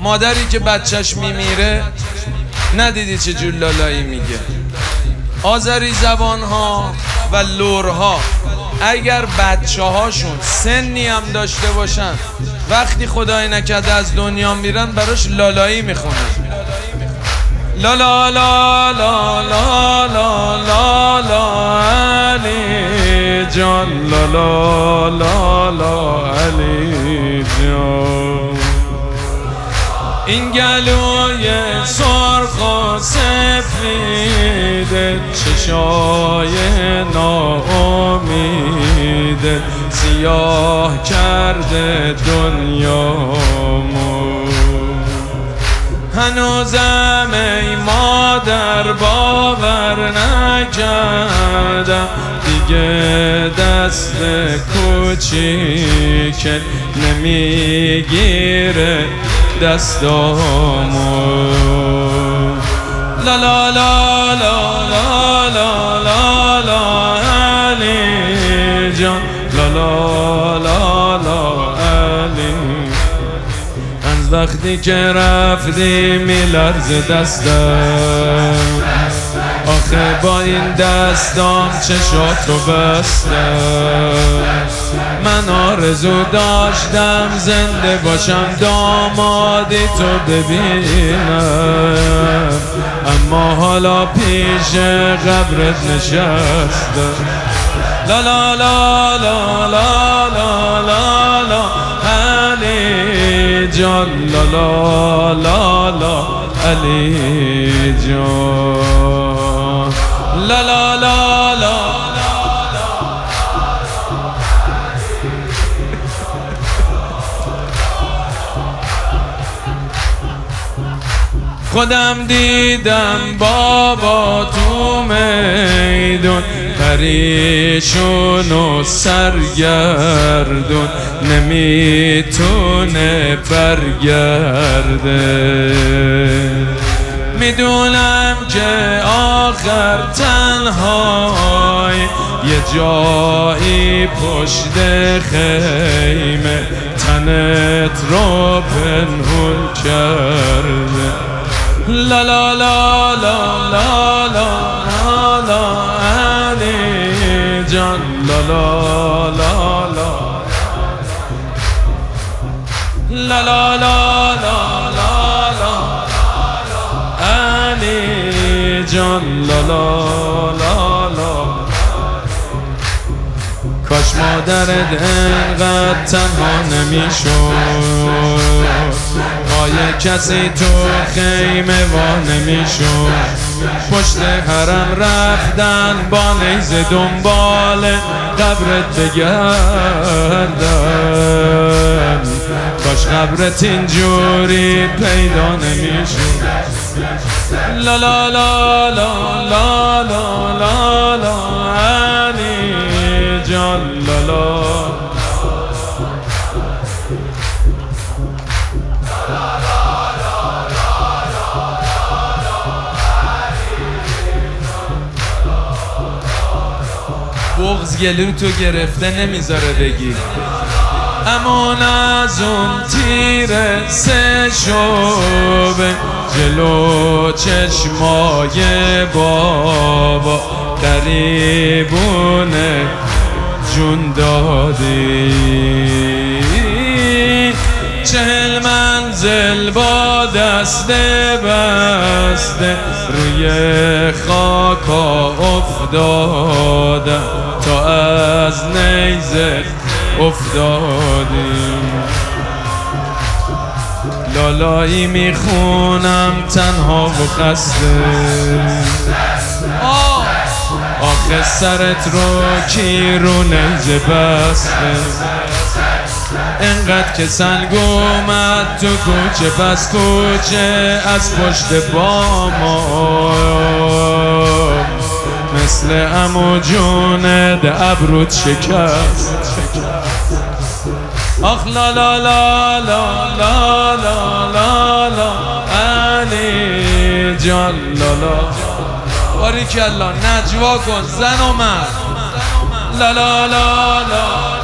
مادری که بچهش میمیره ندیدی چه جور لالایی میگه. آذری زبانها و لرها اگر بچه هاشون سنی هم داشته باشن وقتی خدای نکرده از دنیا میرن براش لالایی میخونن. لا لا لا لا لا لا لا لا علی جان، لا لا لا لا علی جان. این گلوی سرخ و سفید، چشای ناامید، سیاه کرده دنیامو. هنوزم ای مادر باور نکردم دیگه دست کوچیک نمیگیره دستامو. لا لا لا لا لا لا لا لا علی جان، لا لا لا لا علی. از وقتی که رفتی میلرزه دستم، آخه با این دستام چشاتو بستم. من آرزو داشتم زنده باشم دامادی تو ببینم، اما حالا پیش قبرت نشستم. لا لا لا لا لا لا لا لا علی جان، لا لا لا لا علی جان، لا لا لا لا. خودم دیدم بابا تو میدون پریشون و سرگردون، نمیتونه برگرده. میدونم که آخر تنهای یه جایی پشت خیمه تنت رو پنهون کرده. لا لا لا لا لا لا لا علی جان، لا لا لا لا لا لا لا لا لا علی جان، لا لا لا لا. کاش مادرت انقدر تنها نمیشد، آیه کسی تو خیمه وا نمیشد. پشت حرم رفتن با نیزه دنبال قبرت بگردن، کاش قبرت اینجوری پیدا نمیشد. لا لا لا لا لا لا لا لا علی جان، لا لا. بغض گلو تو گرفته نمیذاره بگی، امان از اون تیر سه شعبه جلو چشمای بابا قریبونه جون دادی. 40 منزل با دست بسته روی خاکا افتادم تا از نیزه افتادیم. لالایی میخونم تنها و خسته، آخه سرت رو کی رو نیزه بسته. انقدر که سنگ اومد تو کوچه پس کوچه از پشت باما، مثل عمو جونت ابروت شکست. آخ لا لا لا لا لا لا لا لا علی جان، لا لا. باریکالله نجوا کن زن و مرد. لا لا لا لا